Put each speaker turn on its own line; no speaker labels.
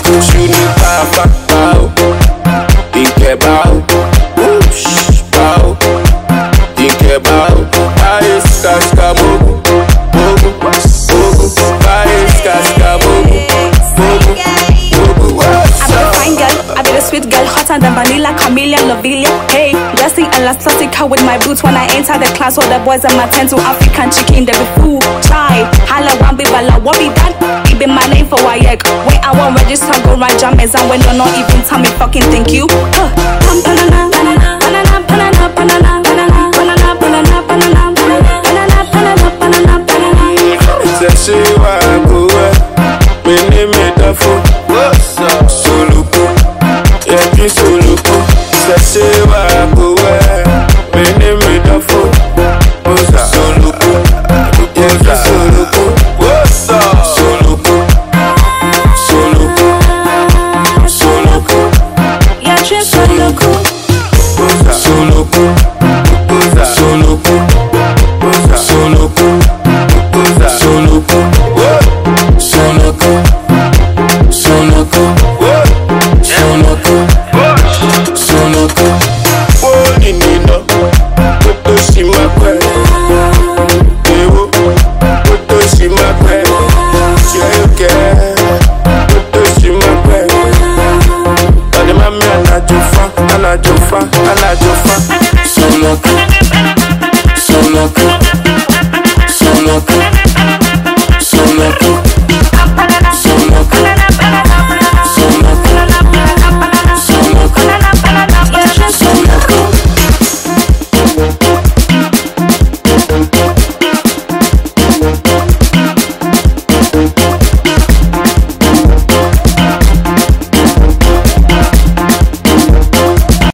Shuni papa bow, dinke bow, whoosh bow, dinke bow. Ice kaska mogu, mogu, mogu. Ice kaska mogu, mogu, mogu. What's
I be the fine girl, I be the sweet girl, hotter than vanilla, chameleon, Lovelia. Hey, dressing elastica with my boots when I enter the class. All the boys in my tent to African chicken, they be fool. Try, hala wambi bala, what be that? It be my name for Wayek. When I won't register, go run jammers, and when you're not even tell me fucking thank you. Banana, banana, banana, banana, banana, banana, banana, banana, banana, banana, banana, banana, banana.
Say wa go me name metafo. Soluku, yeah, soluku. Say wa go me name metafo. Soluku, yeah, soluku. Soluku, soluku, soluku.
Yeah, just soluku.
Soluku, soluku, soluku, soluku, soluku, soluku, soluku. Holy Nino, Koto Shimakwe, Ewo, Koto Shimakwe, Chioke, Koto Shimakwe. Tadi mami anajofa, anajofa, anajofa. Soloku, soloku.